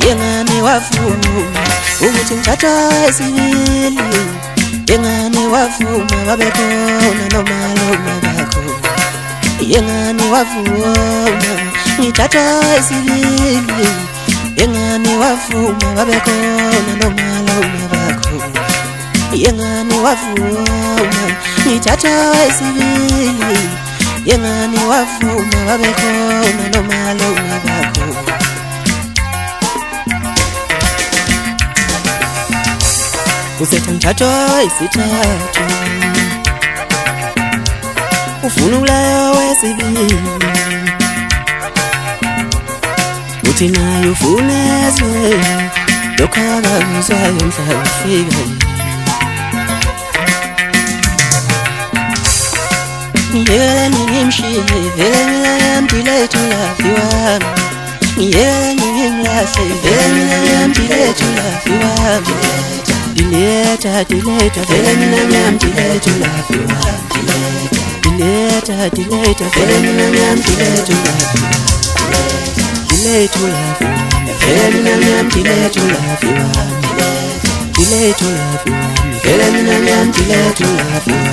yengane wafuna ukuthi ngithatha esibili, yengane wafuna babekhona nomalume bakho, yengane wafuna ngithatha esibili, yengane wafuna babekhona nomalume bakho, yengane wafuna ngithatha esibili, yengane wafuna babekhona nomalume bakho. Usethi ngithatha isithathu, ufuna ukulayo wesibili, uthi naye ufuna ezwe lokho akakuzwayo mhla ufika. Ngiyeleni ngimshiye vele mina ngiyamdile to love you, ngiyeleni ngimlahle vele mina ngiyamdile to love you. Dileta, vele mina ngiyamdile to love you. Dileta, vele mina ngiyamdile to love you. Delay to love you, vele mina ngiyamdile to love you. Delay to love you, vele mina ngiyamdile to love you.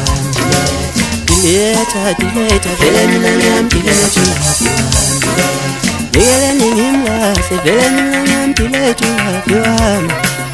Dileta, vele mina ngiyamdile to love you. Ngiyeleni ngimlahle vele mina ngiyamdile to love you.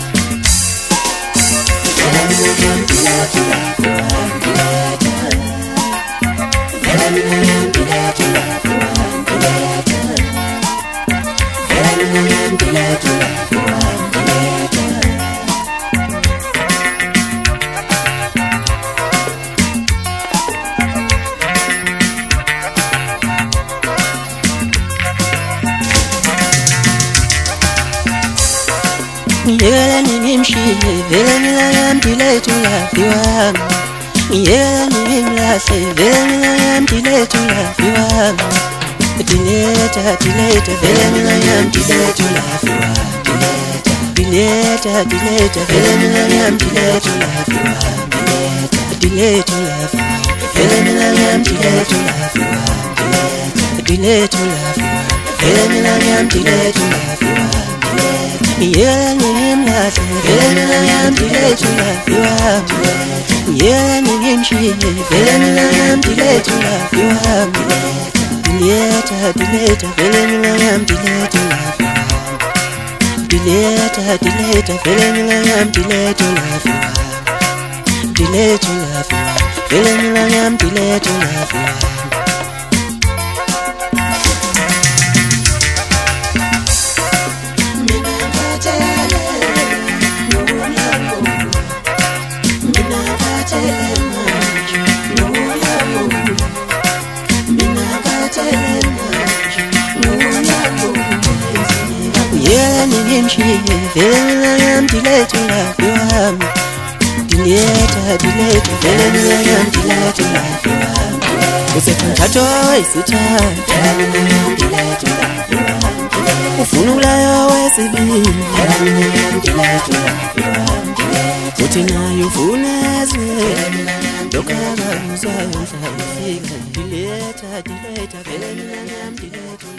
Ngiyeleni ngimshiye vele mina ngiyamdile to love you. Ngiyeleni ngimlahle vele mina ngiyamdile to love you. Dileta, vele mina ngiyamdile to love you. Dileta, vele mina ngiyamdile to love you. Dileta, vele mina ngiyamdile to love you. Dileta, vele mina ngiyamdile to love you. Ngiyeleni ngimlahle vele mina ngiyamdile to love you. Ngiyeleni ngimshiye vele mina ngiyamdile to love you. Dileta, vele mina ngiyamdile to love you. Dileta, vele mina ngiyamdile to love you. Dileta, vele mina ngiyamdile to love you. Ngiyeleni ngimshiye vele mina ngiyamdile to love you. Dileta, vele mina ngiyamdile to love you. Usethi ngithatha isithathu, ufuna ukulayo wesibili, uthi naye ufuna ezwe lokho akakuzwayo mhla ufika. Dileta, vele mina ngiyamdile to